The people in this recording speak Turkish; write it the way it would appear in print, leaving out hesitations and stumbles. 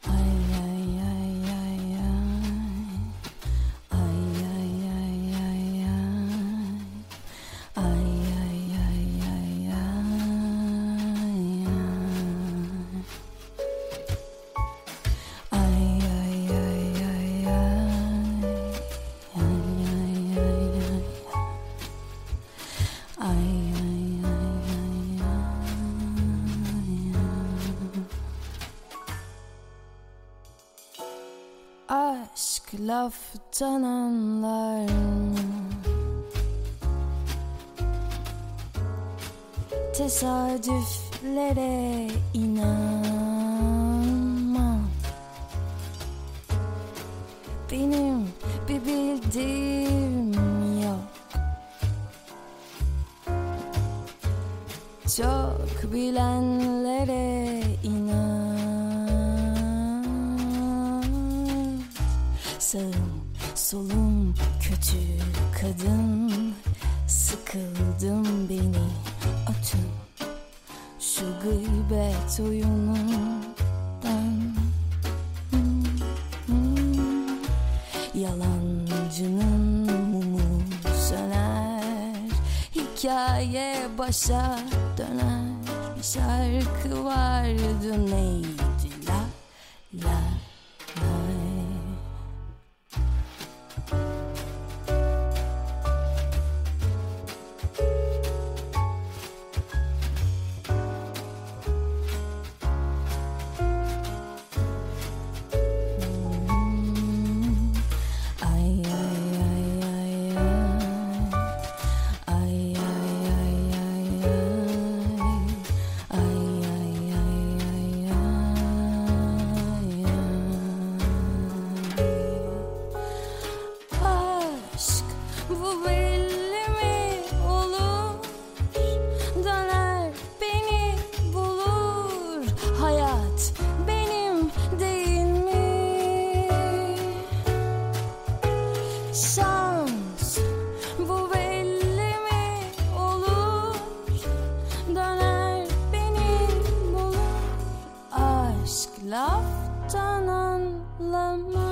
Aşk laftan anlar mı? Tesadüflere inanmam. Benim bir bildiğim yok. Çok bilenlere inan. Sağım solum kötü kadın, sıkıldım beni atın şu gıybet oyunundan. Yalancının mumu söner, hikaye başa döner. Bir şarkı vardı, neydi? La la la. Şans, bu belli mi olur? Döner beni bulur. Aşk laftan anlamaz.